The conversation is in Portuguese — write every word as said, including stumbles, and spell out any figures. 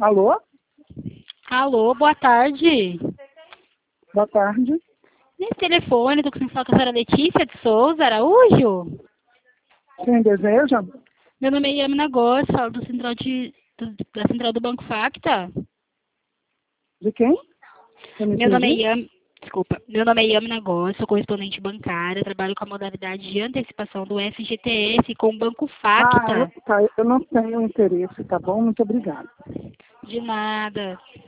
Alô? Alô, boa tarde. Boa tarde. Nesse telefone, estou com a senhora Letícia de Souza Araújo. Quem deseja? Meu nome é Yamina Góes, falo do central de, do, da central do Banco Facta. De quem? Eu não Meu nome é entendi. Yam, desculpa, meu nome é Yamina Góes, sou correspondente bancária, trabalho com a modalidade de antecipação do F G T S com o Banco Ah, eu, Facta. tá, eu não tenho interesse, tá bom? Muito obrigada. De nada.